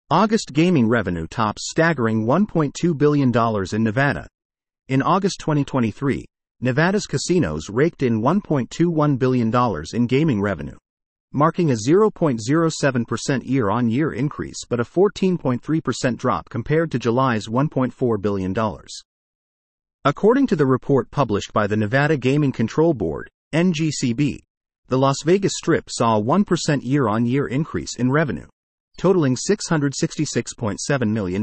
August gaming revenue tops staggering $1.2 billion in Nevada. In August 2023, Nevada's casinos raked in $1.21 billion in gaming revenue, marking a 0.07% year-on-year increase but a 14.3% drop compared to July's $1.4 billion. According to the report published by the Nevada Gaming Control Board, NGCB, the Las Vegas Strip saw a 1% year-on-year increase in revenue, totaling $666.7 million.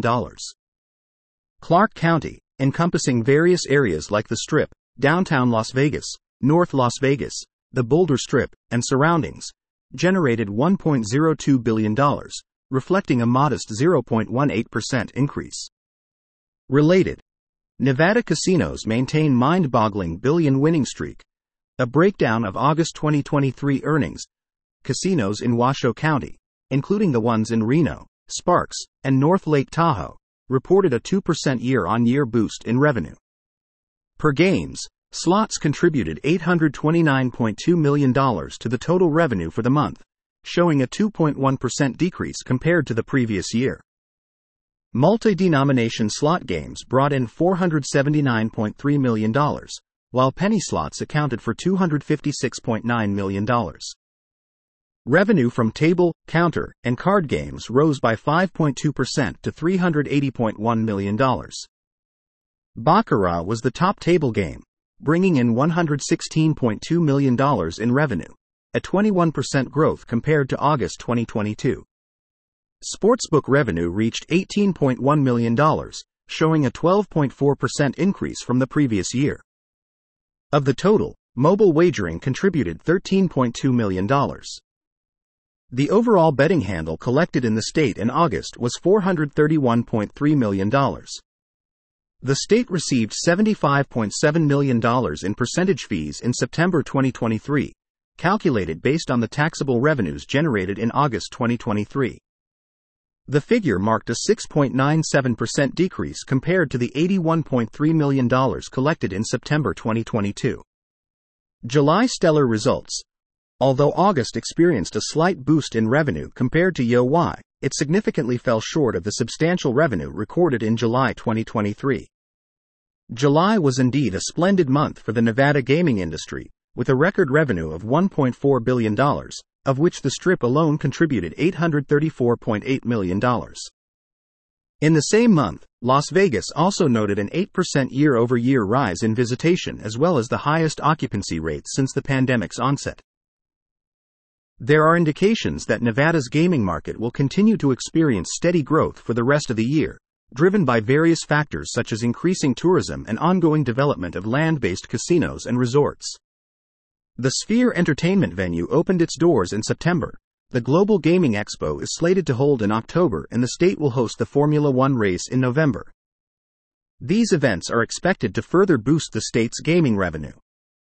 Clark County, encompassing various areas like the Strip, downtown Las Vegas, North Las Vegas, the Boulder Strip, and surroundings, generated $1.02 billion, reflecting a modest 0.18% increase. Related, Nevada casinos maintain mind-boggling billion winning streak. A breakdown of August 2023 earnings. Casinos in Washoe County, including the ones in Reno, Sparks, and North Lake Tahoe, reported a 2% year-on-year boost in revenue. Per games, slots contributed $829.2 million to the total revenue for the month, showing a 2.1% decrease compared to the previous year. Multi-denomination slot games brought in $479.3 million, while penny slots accounted for $256.9 million. Revenue from table, counter, and card games rose by 5.2% to $380.1 million. Baccarat was the top table game, bringing in $116.2 million in revenue, a 21% growth compared to August 2022. Sportsbook revenue reached $18.1 million, showing a 12.4% increase from the previous year. Of the total, mobile wagering contributed $13.2 million. The overall betting handle collected in the state in August was $431.3 million. The state received $75.7 million in percentage fees in September 2023, calculated based on the taxable revenues generated in August 2023. The figure marked a 6.97% decrease compared to the $81.3 million collected in September 2022. July stellar results. Although August experienced a slight boost in revenue compared to YoY, it significantly fell short of the substantial revenue recorded in July 2023. July was indeed a splendid month for the Nevada gaming industry, with a record revenue of $1.4 billion, of which the Strip alone contributed $834.8 million. In the same month, Las Vegas also noted an 8% year-over-year rise in visitation as well as the highest occupancy rate since the pandemic's onset. There are indications that Nevada's gaming market will continue to experience steady growth for the rest of the year, driven by various factors such as increasing tourism and ongoing development of land-based casinos and resorts. The Sphere Entertainment venue opened its doors in September. The Global Gaming Expo is slated to hold in October, and the state will host the Formula One race in November. These events are expected to further boost the state's gaming revenue.